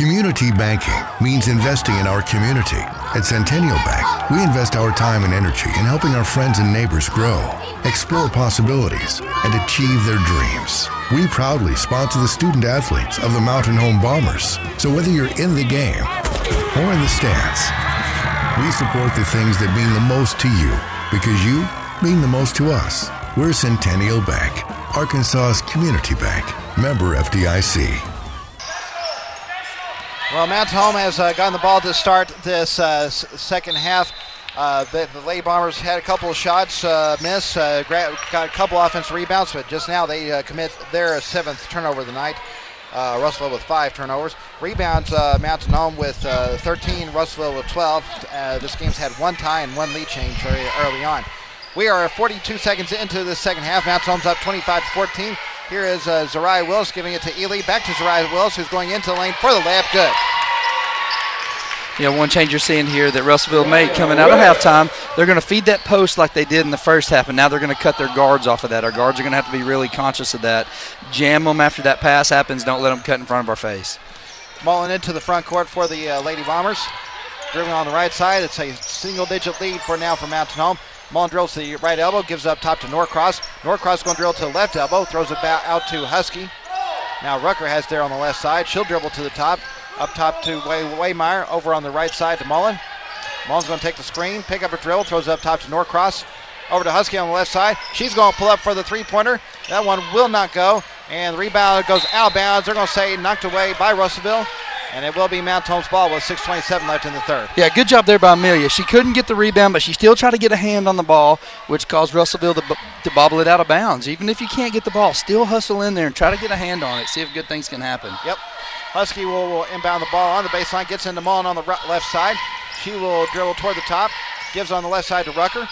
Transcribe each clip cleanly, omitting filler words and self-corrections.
Community banking means investing in our community. At Centennial Bank, we invest our time and energy in helping our friends and neighbors grow, explore possibilities, and achieve their dreams. We proudly sponsor the student athletes of the Mountain Home Bombers. So whether you're in the game or in the stands, we support the things that mean the most to you because you mean the most to us. We're Centennial Bank, Arkansas's community bank. Member FDIC. Well, Mountain Home has gotten the ball to start this second half. The Lady Bombers had a couple of shots miss, got a couple offensive rebounds, but just now they commit their 7th turnover of the night. Russellville with 5 turnovers. Rebounds, Mountain Home with 13, Russellville with 12. This game's had 1 tie and 1 lead change very early on. We are 42 seconds into the second half. Mountain Home's up 25-14. Here is Zariah Willis giving it to Ely. Back to Zariah Willis, who's going into the lane for the layup. Good. One change you're seeing here that Russellville made coming out of halftime, they're going to feed that post like they did in the first half, and now they're going to cut their guards off of that. Our guards are going to have to be really conscious of that. Jam them after that pass happens. Don't let them cut in front of our face. Mullen into the front court for the Lady Bombers. Dribbling on the right side. It's a single-digit lead for now for Mountain Home. Mullen drills to the right elbow, gives up top to Norcross. Norcross going to drill to the left elbow, throws it back out to Husky. Now Rucker has there on the left side. She'll dribble to the top. Up top to Waymeyer, over on the right side to Mullen. Mullen's going to take the screen, pick up a dribble, throws it up top to Norcross. Over to Husky on the left side. She's going to pull up for the three-pointer. That one will not go, and the rebound goes out of bounds. They're going to say knocked away by Russellville, and it will be Mountain Home's ball with 6:27 left in the third. Yeah, good job there by Amelia. She couldn't get the rebound, but she still tried to get a hand on the ball, which caused Russellville to bobble it out of bounds. Even if you can't get the ball, still hustle in there and try to get a hand on it, see if good things can happen. Yep. Husky will inbound the ball on the baseline, gets into Mullen on the left side. She will dribble toward the top, gives on the left side to Rucker.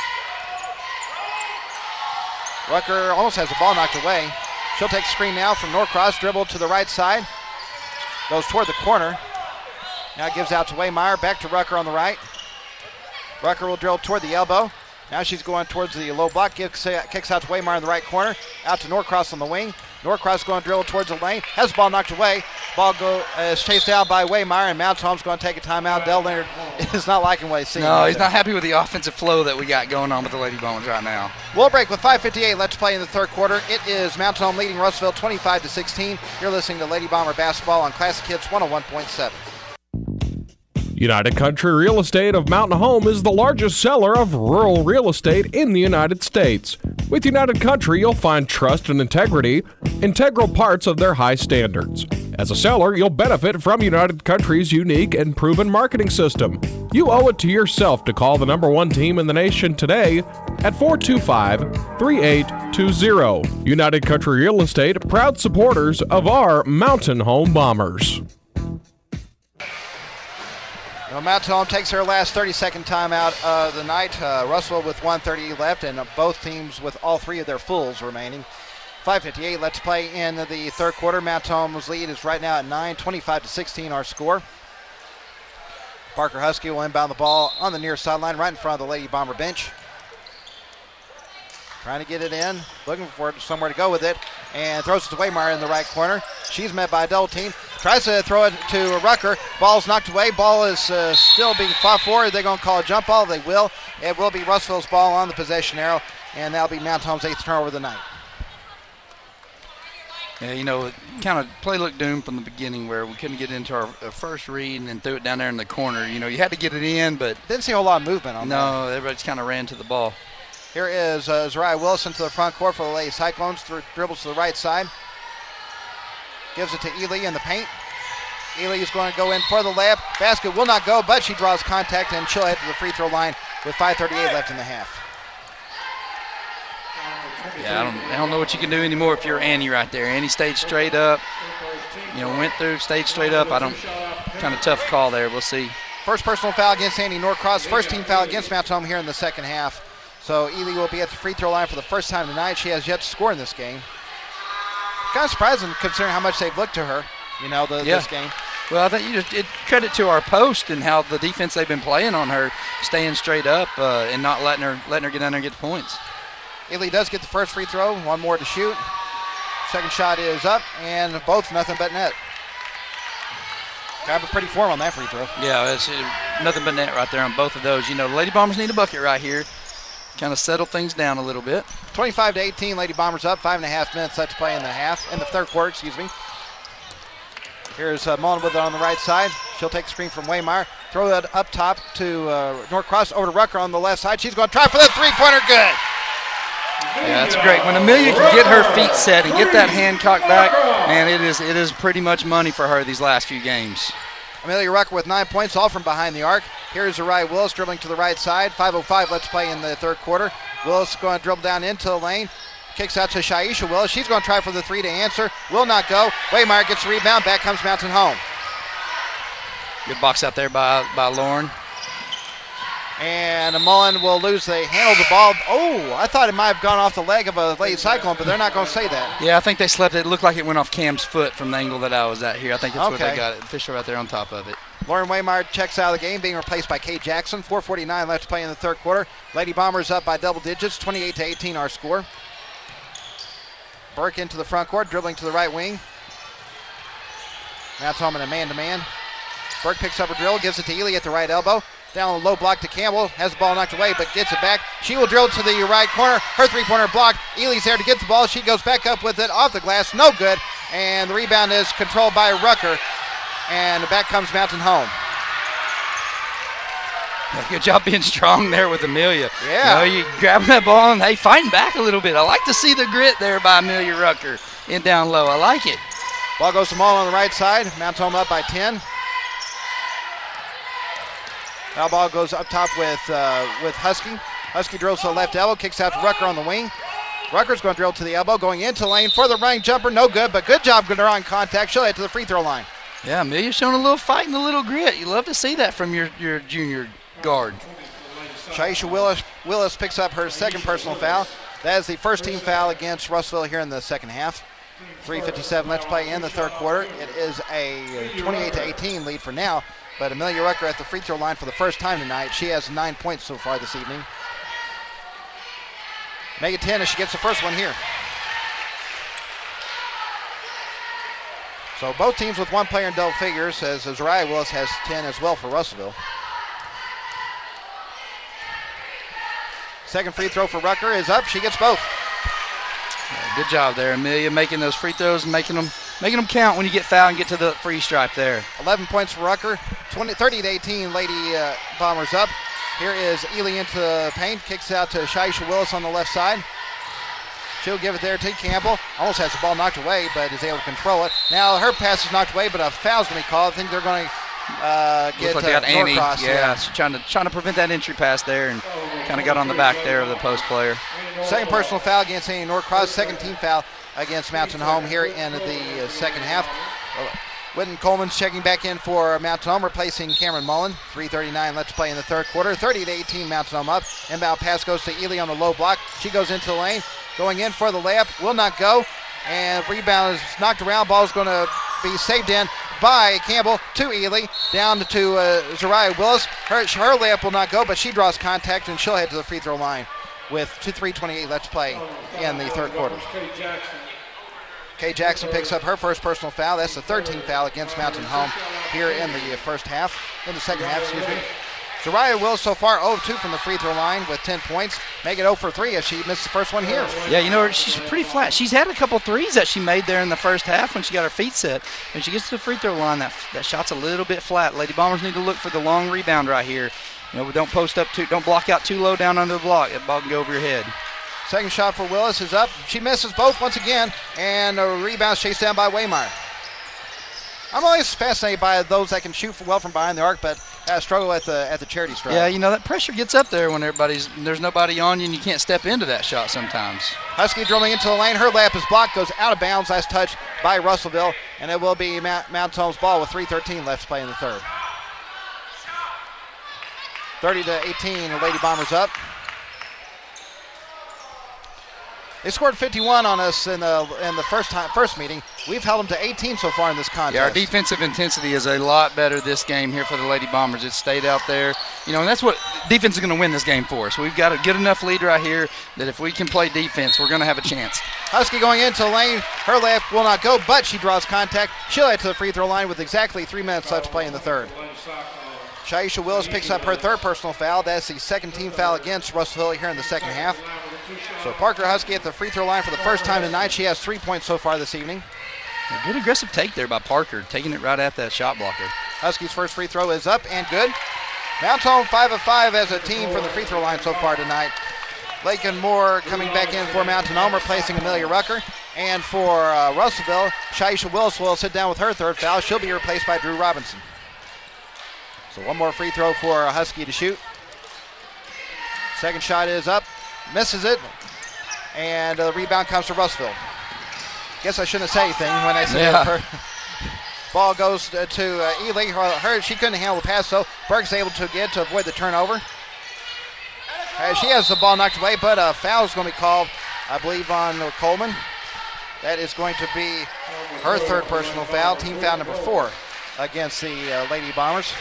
Rucker almost has the ball knocked away. She'll take the screen now from Norcross, dribble to the right side. Goes toward the corner. Now gives out to Waymeyer, back to Rucker on the right. Rucker will drill toward the elbow. Now she's going towards the low block, kicks out to Waymeyer in the right corner. Out to Norcross on the wing. Norcross going to drill towards the lane. Has the ball knocked away. Ball is chased out by Waymeyer, and Mountain Home's going to take a timeout. Dell Leonard is not liking what he's seeing. No, he's not happy with the offensive flow that we got going on with the Lady Bombers right now. We'll break with 5:58 left to play in the third quarter. It is Mountain Home leading Russellville 25-16. You're listening to Lady Bomber Basketball on Classic Hits 101.7. United Country Real Estate of Mountain Home is the largest seller of rural real estate in the United States. With United Country, you'll find trust and integrity, integral parts of their high standards. As a seller, you'll benefit from United Country's unique and proven marketing system. You owe it to yourself to call the #1 team in the nation today at 425-3820. United Country Real Estate, proud supporters of our Mountain Home Bombers. Well, Mountain Home takes their last 30-second timeout of the night. Russellville with 1:30 left, and both teams with all 3 of their fulls remaining. 5:58 left to play in the third quarter. Mountain Home's lead is right now at 9, 25-16 our score. Parker Husky will inbound the ball on the near sideline right in front of the Lady Bomber bench. Trying to get it in, looking for somewhere to go with it, and throws it to Waymeyer in the right corner. She's met by a double team. Tries to throw it to Rucker. Ball's knocked away. Ball is still being fought for. They're going to call a jump ball. They will. It will be Russellville's ball on the possession arrow, and that'll be Mountain Home's 8th turnover of the night. Yeah, kind of play looked doomed from the beginning where we couldn't get into our first read and then threw it down there in the corner. You had to get it in, but didn't see a whole lot of movement on that. No, everybody just kind of ran to the ball. Here is Zariah Wilson to the front court for the Lady Cyclones. Dribbles to the right side. Gives it to Ely in the paint. Ely is going to go in for the layup. Basket will not go, but she draws contact, and she'll head to the free throw line with 5:38 left in the half. Yeah, I don't know what you can do anymore if you're Annie right there. Annie stayed straight up. Went through, stayed straight up. Kind of tough call there. We'll see. First personal foul against Annie Norcross. First team foul against Mountain Home here in the second half. So Ely will be at the free throw line for the first time tonight. She has yet to score in this game. Kind of surprising considering how much they've looked to her, this game. Well, I think it credit to our post and how the defense they've been playing on her, staying straight up and not letting her get down there and get the points. Ely does get the first free throw, one more to shoot. Second shot is up, and both nothing but net. Grab a pretty form on that free throw. Yeah, it's nothing but net right there on both of those. You know, the Lady Bombers need a bucket right here. Kind of settle things down a little bit. 25-18, Lady Bombers up. 5.5 minutes left to play in the third quarter, Here's Mullen with it on the right side. She'll take the screen from Waymire. Throw that up top to Norcross, over to Rucker on the left side. She's going to try for that three-pointer. Good. Yeah, that's great. When Amelia can get her feet set and get that hand cocked back, man, it is pretty much money for her these last few games. Amelia Rucker with 9 points, all from behind the arc. Here's Zariah Willis dribbling to the right side. 5:05 let's play in the third quarter. Willis going to dribble down into the lane. Kicks out to Shaisha Willis. She's going to try for the three to answer. Will not go. Waymire gets the rebound. Back comes Mountain Home. Good box out there by Lauren. And Mullen will lose the handle of the ball. Oh, I thought it might have gone off the leg of a Lady Cyclone, but they're not going to say that. Yeah, I think they slept. It looked like it went off Cam's foot from the angle that I was at here. I think that's what they got. Fisher right there on top of it. Lauren Waymire checks out of the game, being replaced by Kay Jackson. 4:49 left to play in the third quarter. Lady Bombers up by double digits, 28-18 our score. Burke into the front court, dribbling to the right wing. Now Tolman a man-to-man. Burke picks up a drill, gives it to Ely at the right elbow. Down the low block to Campbell, has the ball knocked away, but gets it back. She will drill to the right corner. Her three-pointer blocked. Ely's there to get the ball. She goes back up with it off the glass. No good. And the rebound is controlled by Rucker. And back comes Mountain Home. Good job being strong there with Amelia. Yeah. You grabbing that ball and, hey, fighting back a little bit. I like to see the grit there by Amelia Rucker in down low. I like it. Ball goes to Mullen on the right side. Mountain Home up by 10. Now ball goes up top with Husky. Husky drills to the left elbow, kicks out to Rucker on the wing. Rucker's going to drill to the elbow, going into lane for the running jumper. No good, but good job on contact. She'll head to the free throw line. Yeah, Amelia's showing a little fight and a little grit. You love to see that from your junior guard. Shaisha Willis picks up her second personal foul. That is the first team foul against Russellville here in the second half. 3:57 left to play in the third quarter. It is a 28-18 lead for now. But Amelia Rucker at the free throw line for the first time tonight. She has 9 points so far this evening. Make it 10 as she gets the first one here. So both teams with one player in double figures, as Zariah Willis has 10 as well for Russellville. Second free throw for Rucker is up. She gets both. Yeah, good job there, Amelia, making those free throws and making them count when you get fouled and get to the free stripe there. 11 points for Rucker. 30-18, Lady Bombers up. Here is Ely into the paint. Kicks out to Shaisha Willis on the left side. She'll give it there to Campbell. Almost has the ball knocked away, but is able to control it. Now her pass is knocked away, but a foul's going to be called. I think they're going to get like they got Annie. Norcross. Yeah, she's trying to prevent that entry pass there and kind of got on the back there of the post player. Second personal foul against Annie Norcross. Second team foul against Mountain Home here in the second half. Whitten Coleman's checking back in for Mountain Home, replacing Cameron Mullen. 3:39 left to play in the third quarter. 30-18 Mountain Home up. Inbound pass goes to Ely on the low block. She goes into the lane, going in for the layup. Will not go. And rebound is knocked around. Ball is going to be saved in by Campbell to Ely. Down to Zariah Willis. Her layup will not go, but she draws contact, and she'll head to the free throw line with 3:28 left to play in the third quarter. Kay Jackson picks up her first personal foul. That's the 13th foul against Mountain Home here in the second half, Zariah Willis so far 0-2 from the free throw line with 10 points. Make it 0 for 3 as she missed the first one here. Yeah, she's pretty flat. She's had a couple threes that she made there in the first half when she got her feet set. When she gets to the free throw line, that shot's a little bit flat. Lady Bombers need to look for the long rebound right here. Don't don't block out too low down under the block. That ball can go over your head. Second shot for Willis is up. She misses both once again, and a rebound chased down by Waymire. I'm always fascinated by those that can shoot well from behind the arc, but struggle at the charity stripe. Yeah, that pressure gets up there when there's nobody on you and you can't step into that shot sometimes. Husky dribbling into the lane. Her layup is blocked, goes out of bounds. Last touch by Russellville, and it will be Mountain Home's ball with 3:13 left to play in the third. 30-18, the Lady Bombers up. They scored 51 on us in the first meeting. We've held them to 18 so far in this contest. Yeah, our defensive intensity is a lot better this game here for the Lady Bombers. It stayed out there. And that's what defense is going to win this game for us. We've got a good enough lead right here that if we can play defense, we're going to have a chance. Husky going into the lane. Her left will not go, but she draws contact. She'll head to the free throw line with exactly 3 minutes left to play in the third. Shaisha Wills picks up her third personal foul. That's the second team foul against Russellville here in the second half. So Parker Husky at the free throw line for the first time tonight. She has 3 points so far this evening. A good aggressive take there by Parker, taking it right at that shot blocker. Huskies' first free throw is up and good. Mount Home 5 of 5 as a team from the free throw line so far tonight. Lakin Moore coming back in for Mountain Home, replacing Amelia Rucker. And for Russellville, Shaisha Wills will sit down with her third foul. She'll be replaced by Drew Robinson. So one more free throw for Husky to shoot. Second shot is up, misses it, and the rebound comes to Russellville. Guess I shouldn't have said anything when I said that. Ball goes to Ely. She couldn't handle the pass, so Burke's able to get to avoid the turnover. She has the ball knocked away, but a foul is going to be called, I believe, on Coleman. That is going to be her third personal foul, team foul number 4 against the Lady Bombers.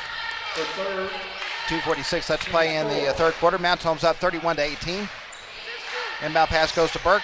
2:46 left to play in the third quarter. Mount Home's up 31-18. Inbound pass goes to Burke.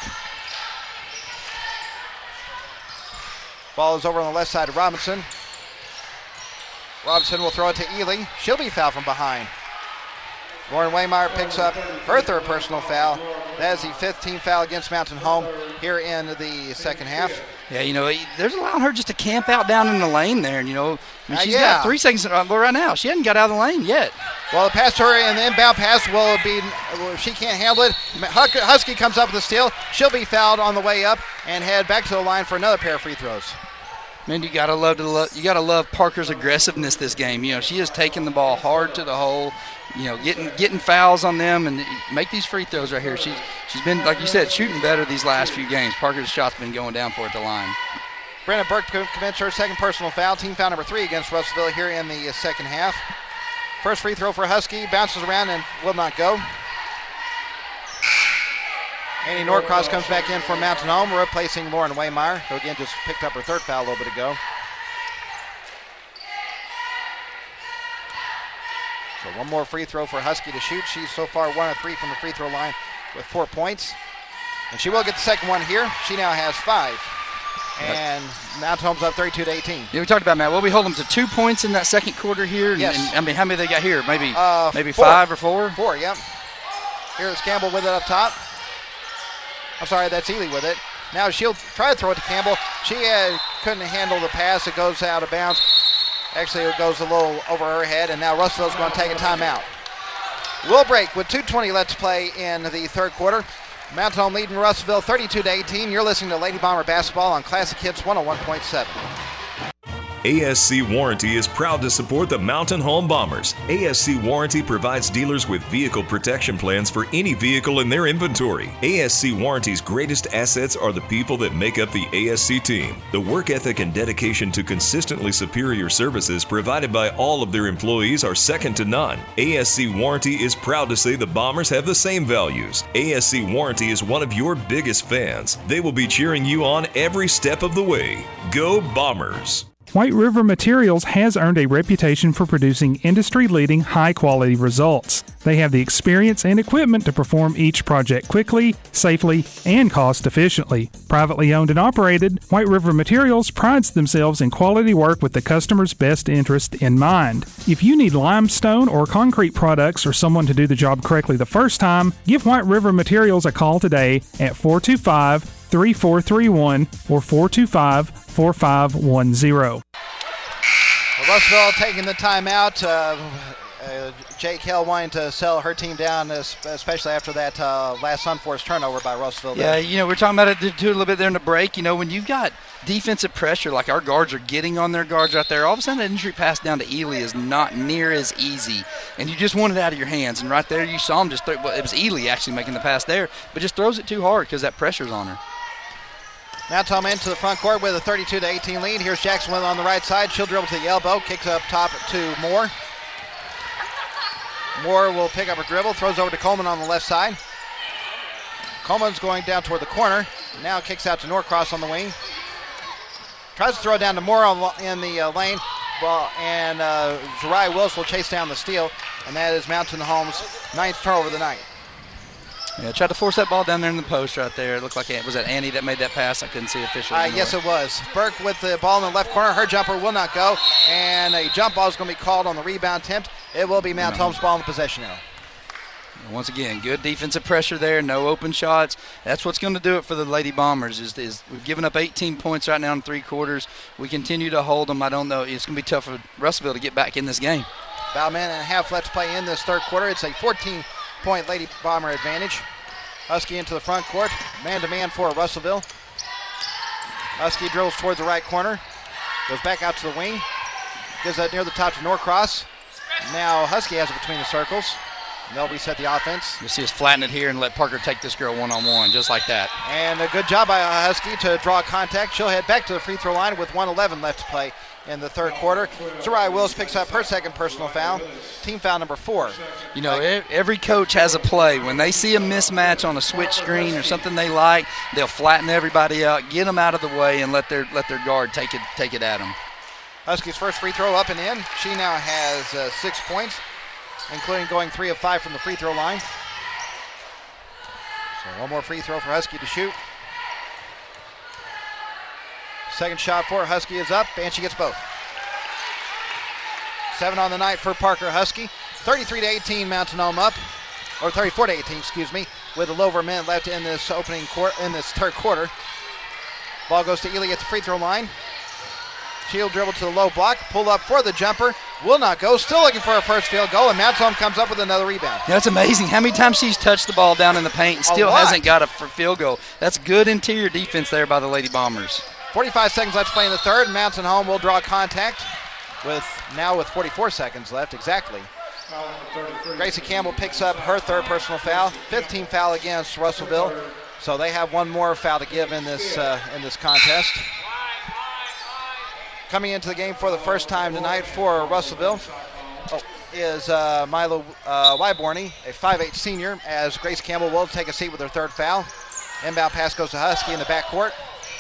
Ball is over on the left side of Robinson. Robinson will throw it to Ely. She'll be fouled from behind. Lauren Waymeyer picks up her third personal foul. That is the 5th team foul against Mountain Home here in the second half. Yeah, there's allowing her just to camp out down in the lane there. And, she's got 3 seconds right now. She hasn't got out of the lane yet. Well, the pass to her and the inbound pass will be, if she can't handle it, Husky comes up with a steal. She'll be fouled on the way up and head back to the line for another pair of free throws. Man, you gotta love Parker's aggressiveness this game. She has taken the ball hard to the hole. Getting fouls on them and make these free throws right here. She's been, like you said, shooting better these last few games. Parker's shot's been going down for her at the line. Brenna Burke commits her second personal foul, team foul number 3 against Russellville here in the second half. First free throw for Husky, bounces around and will not go. Annie Norcross comes back in for Mountain Home, replacing Lauren Waymeyer, who again just picked up her third foul a little bit ago. So one more free throw for Husky to shoot. She's so far 1 of 3 from the free throw line with 4 points. And she will get the second one here. She now has 5. And Mountain Home's up 32-18. Yeah, we talked about, Matt. Well, we hold them to 2 points in that second quarter here. Yes. And how many they got here? Maybe 4. 5 or 4? 4, yep. Here's Campbell with it up top. I'm sorry, that's Ely with it. Now she'll try to throw it to Campbell. She couldn't handle the pass. It goes out of bounds. Actually, it goes a little over her head, and now Russellville's going to take a timeout. We'll break with 2:20 left to play in the third quarter. Mountain Home leading Russellville 32-18. You're listening to Lady Bomber Basketball on Classic Hits 101.7. ASC Warranty is proud to support the Mountain Home Bombers. ASC Warranty provides dealers with vehicle protection plans for any vehicle in their inventory. ASC Warranty's greatest assets are the people that make up the ASC team. The work ethic and dedication to consistently superior services provided by all of their employees are second to none. ASC Warranty is proud to say the Bombers have the same values. ASC Warranty is one of your biggest fans. They will be cheering you on every step of the way. Go Bombers! White River Materials has earned a reputation for producing industry-leading, high-quality results. They have the experience and equipment to perform each project quickly, safely, and cost-efficiently. Privately owned and operated, White River Materials prides themselves in quality work with the customer's best interest in mind. If you need limestone or concrete products or someone to do the job correctly the first time, give White River Materials a call today at 425-3431 or 425-4510. Russellville taking the timeout. Jake Hill wanting to sell her team down, especially after that last unforced turnover by Russellville. Yeah, we're talking about it too a little bit there in the break. When you've got defensive pressure, like our guards are getting on their guards right there, all of a sudden that entry pass down to Ely is not near as easy, and you just want it out of your hands. And right there you saw him it was Ely actually making the pass there, but just throws it too hard because that pressure's on her. Now Tom into the front court with a 32-18 lead. Here's Jackson Will on the right side. She'll dribble to the elbow, kicks up top to Moore. Moore will pick up her dribble, throws over to Coleman on the left side. Coleman's going down toward the corner. Now kicks out to Norcross on the wing. Tries to throw it down to Moore in the lane. And Zariah Wills will chase down the steal. And that is Mountain Home's 9th turnover of the night. Yeah, tried to force that ball down there in the post right there. It looked like, was that Annie that made that pass? I couldn't see officially. Yes, it was. Burke with the ball in the left corner. Her jumper will not go. And a jump ball is going to be called on the rebound attempt. It will be Mountain Home's ball in the possession arrow. Once again, good defensive pressure there, no open shots. That's what's going to do it for the Lady Bombers. Is we've given up 18 points right now in 3 quarters. We continue to hold them. I don't know. It's going to be tough for Russellville to get back in this game. About a minute and a half left to play in this third quarter. It's a 14-point Lady Bomber advantage. Husky into the front court. Man-to-man for Russellville. Husky drills towards the right corner. Goes back out to the wing. Gives that near the top to Norcross. Now Husky has it between the circles. They'll reset the offense. You'll see us flatten it here and let Parker take this girl one-on-one, just like that. And a good job by Husky to draw contact. She'll head back to the free throw line with 1:11 left to play in the third quarter. Zariah Wills picks up her second personal foul, team foul number 4. You know, every coach has a play. When they see a mismatch on a switch screen or something they like, they'll flatten everybody out, get them out of the way, and let their guard take it at them. Husky's first free throw up and in. She now has 6 points, including going 3 of 5 from the free throw line. So one more free throw for Husky to shoot. Second shot for Husky is up, and she gets both. 7 on the night for Parker Husky. 33-18 Mountain Home up, or 34-18, excuse me, with a little over a minute left in this third quarter. Ball goes to Ely at the free throw line. She'll dribble to the low block, pull up for the jumper, will not go, still looking for her first field goal, and Mountain Home comes up with another rebound. Yeah, that's amazing how many times she's touched the ball down in the paint and still hasn't got a field goal. That's good interior defense there by the Lady Bombers. 45 seconds left to play in the third. Mountain Home will draw contact with 44 seconds left exactly. Gracie Campbell picks up her third personal foul, 15th foul against Russellville. So they have one more foul to give in this contest. Coming into the game for the first time tonight for Russellville is Milo Wyborny, a 5'8 senior, as Grace Campbell will take a seat with her third foul. Inbound pass goes to Husky in the backcourt.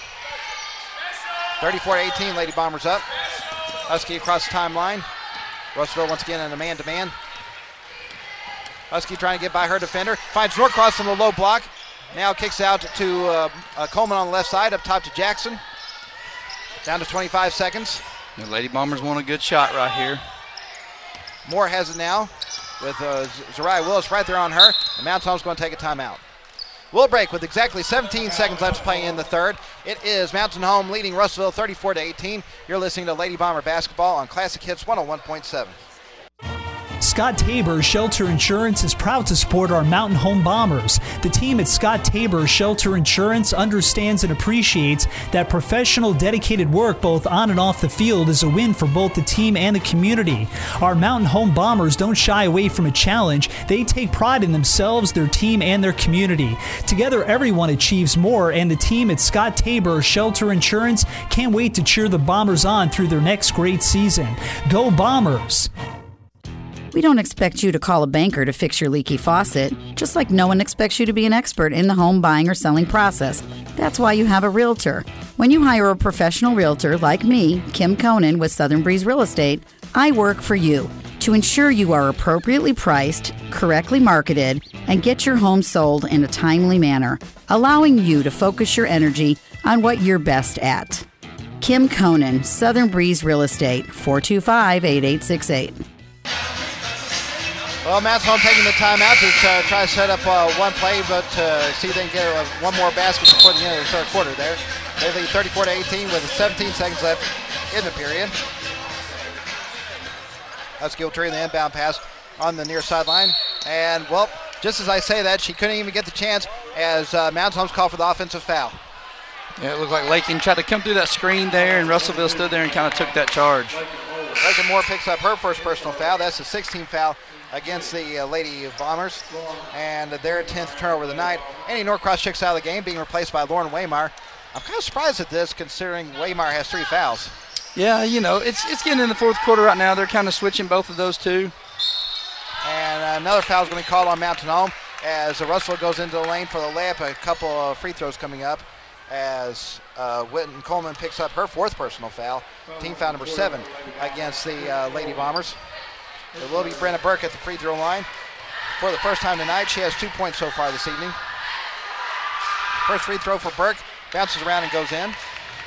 34-18, Lady Bombers up. Husky across the timeline. Russellville once again in a man-to-man. Husky trying to get by her defender. Finds Norcross on the low block. Now kicks out to Coleman on the left side, up top to Jackson. Down to 25 seconds. The Lady Bombers want a good shot right here. Moore has it now with Zariah Willis right there on her. And Mountain Home's going to take a timeout. We'll break with exactly 17 seconds left to play in the third. It is Mountain Home leading Russellville 34-18. You're listening to Lady Bomber Basketball on Classic Hits 101.7. Scott Tabor Shelter Insurance is proud to support our Mountain Home Bombers. The team at Scott Tabor Shelter Insurance understands and appreciates that professional, dedicated work both on and off the field is a win for both the team and the community. Our Mountain Home Bombers don't shy away from a challenge. They take pride in themselves, their team, and their community. Together, everyone achieves more, and the team at Scott Tabor Shelter Insurance can't wait to cheer the Bombers on through their next great season. Go Bombers! We don't expect you to call a banker to fix your leaky faucet, just like no one expects you to be an expert in the home buying or selling process. That's why you have a realtor. When you hire a professional realtor like me, Kim Conan with Southern Breeze Real Estate, I work for you to ensure you are appropriately priced, correctly marketed, and get your home sold in a timely manner, allowing you to focus your energy on what you're best at. Kim Conan, Southern Breeze Real Estate, 425-8868. Well, Mountain Home taking the timeout to try to set up one play, but see if they can get one more basket before the end of the third quarter there. They lead 34-18 with 17 seconds left in the period. Husky will tree the inbound pass on the near sideline. And, well, just as I say that, she couldn't even get the chance as Mountain Home's called for the offensive foul. Yeah, it looked like Lakin tried to come through that screen there, and Russellville stood there and kind of took that charge. Lakin Moore picks up her first personal foul. That's the 16th foul against the Lady Bombers, and their 10th turnover of the night. Annie Norcross checks out of the game, being replaced by Lauren Waymar. I'm kind of surprised at this, considering Waymar has 3 fouls. Yeah, you know, it's getting in the fourth quarter right now. They're kind of switching both of those two. And another foul is going to be called on Mountain Home as Russell goes into the lane for the layup. A couple of free throws coming up as Whitten Coleman picks up her 4th personal foul. Team foul number 7 against the Lady Bombers. It will be Brenna Burke at the free throw line. For the first time tonight, she has 2 points so far this evening. First free throw for Burke, bounces around and goes in.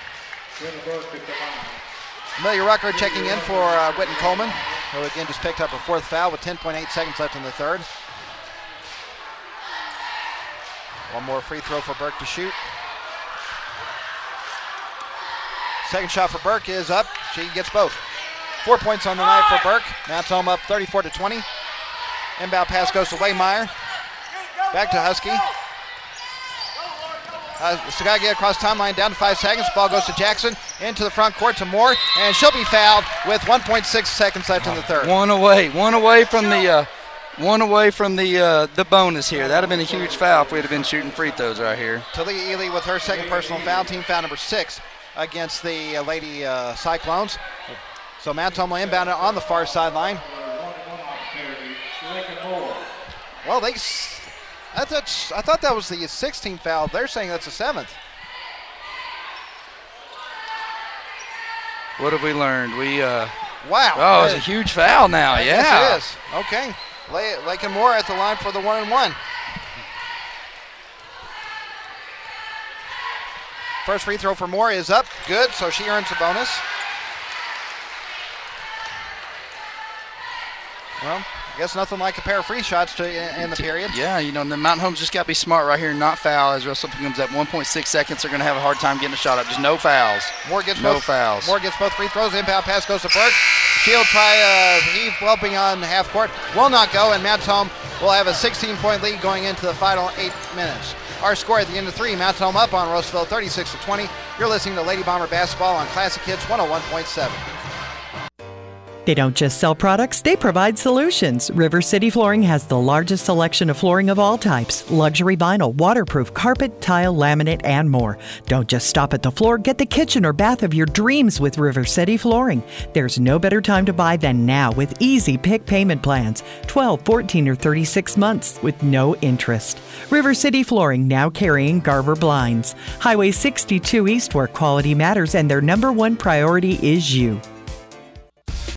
Amelia Rucker checking in for Whitten Coleman, who again just picked up her 4th foul with 10.8 seconds left in the 3rd. One more free throw for Burke to shoot. Second shot for Burke is up. She gets both. 4 points on the night for Burke. Mount Home up 34-20. Inbound pass goes to Waymeyer. Back to Husky. Sagagi across timeline, down to 5 seconds. Ball goes to Jackson, into the front court to Moore, and she'll be fouled with 1.6 seconds left in the 3rd. One away from the bonus here. That'd have been a huge foul if we'd have been shooting free throws right here. Talia Ely with her 2nd personal foul, team foul number 6 against the Lady Cyclones. So Mount Home will inbound it on the far sideline. Well, I thought that was the 16th foul. They're saying that's the 7th. What have we learned? Wow. Oh, it's a huge foul now. Yes, it is. Okay. Lakin Moore at the line for the 1-and-1. First free throw for Moore is up. Good, so she earns a bonus. Well, I guess nothing like a pair of free shots to end the period. Yeah, the Mountain Home's just got to be smart right here and not foul. As Russell comes at 1.6 seconds, they're going to have a hard time getting a shot up. Just no fouls. Moore gets both free throws. Inbound pass goes to Burke. She'll try Eve well beyond half court. Will not go, and Mount Home will have a 16-point lead going into the final 8 minutes. Our score at the end of 3, Mount Home up on Roosevelt 36-20. You're listening to Lady Bomber Basketball on Classic Hits 101.7. They don't just sell products, they provide solutions. River City Flooring has the largest selection of flooring of all types. Luxury vinyl, waterproof, carpet, tile, laminate, and more. Don't just stop at the floor, get the kitchen or bath of your dreams with River City Flooring. There's no better time to buy than now with easy pick payment plans. 12, 14, or 36 months with no interest. River City Flooring now carrying Garver Blinds. Highway 62 East, where quality matters and their #1 priority is you.